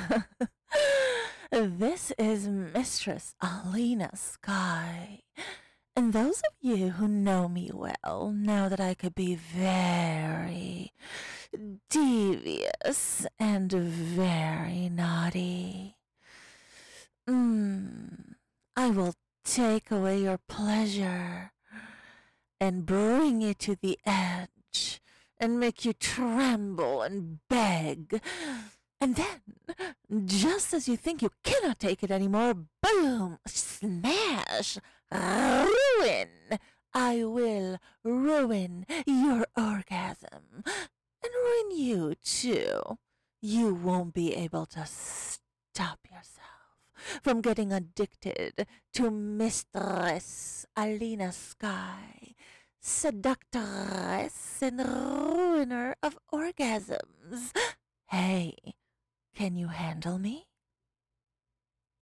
This is Mistress Alina Sky. And those of you who know me well know that I could be very devious and very naughty. I will take away your pleasure and bring you to the edge and make you tremble and beg. And then, just as you think you cannot take it anymore, boom, smash, ruin. I will ruin your orgasm and ruin you too. You won't be able to stop yourself from getting addicted to Mistress Alina Sky, seductress and ruiner of orgasms. Hey, can you handle me?